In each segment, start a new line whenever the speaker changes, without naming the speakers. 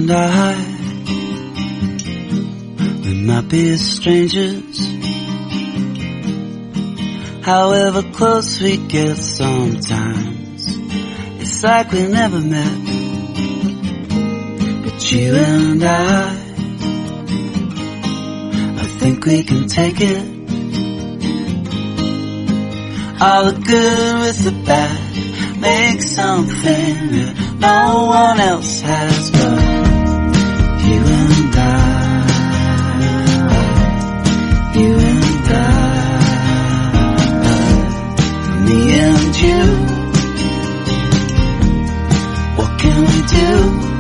and I, we might be strangers. However close we get sometimes, it's like we never met. But you and I think we can take it. All the good with the bad, make something that no one else has but you and I. You and I. Me and you. What can we do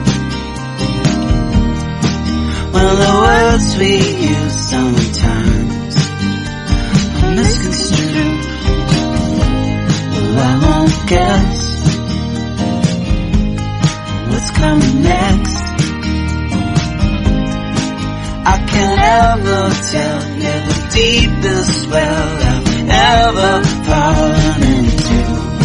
when the words we use sometimes are misconstrued? Well, I won't guess what's coming next. I can never tell you the deepest well I've ever fallen into.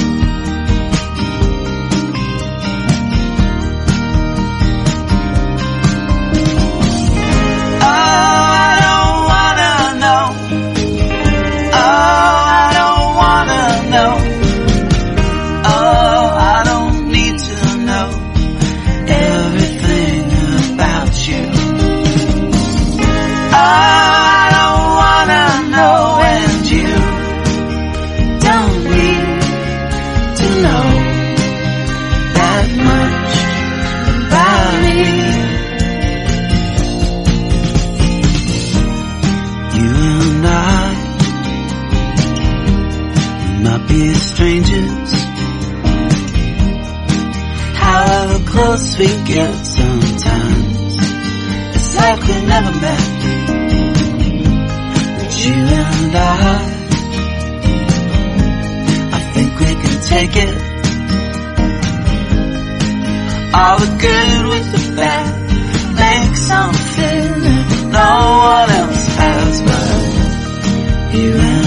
Oh, I don't wanna know. Oh, I don't wanna know. Oh, I don't need to know everything about you. Oh, I don't wanna know, and you don't need to know that much about me. You and I, we might be strangers. However close we get sometimes, it's like we never met. But you and I think we can take it. All the good with the bad, make something that no one else has but you and I.